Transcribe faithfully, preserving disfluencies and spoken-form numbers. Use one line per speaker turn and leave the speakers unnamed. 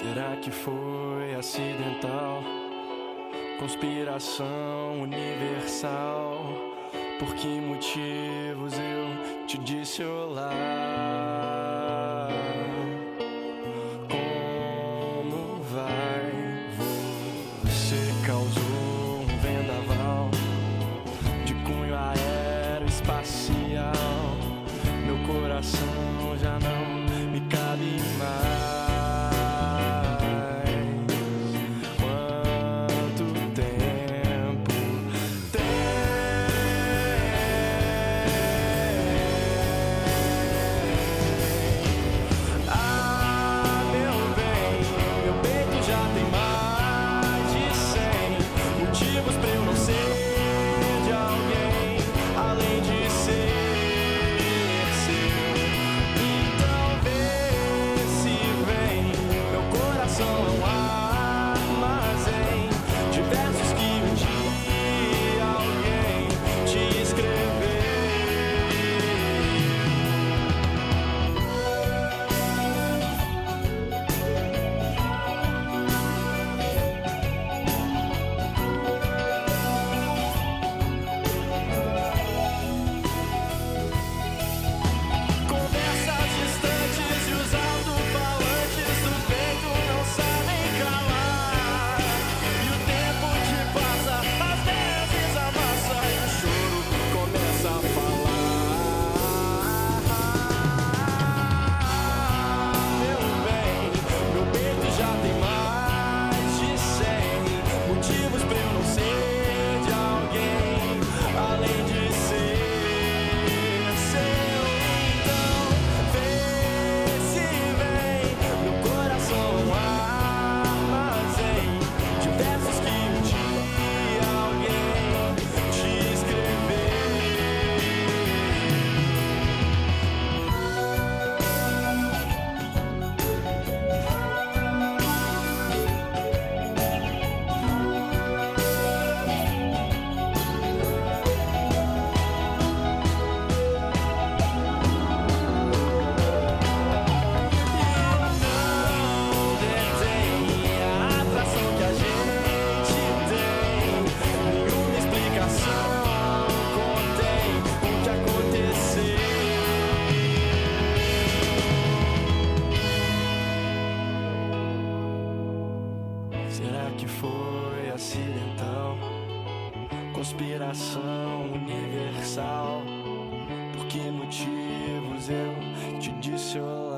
Será que foi acidental? Conspiração universal? Por que motivos eu te disse olá? Como vai? Você causou um vendaval de cunho aeroespacial. Meu coração já não me cabe mais. Será que foi acidental? Conspiração universal? Por que motivos eu te disse olá?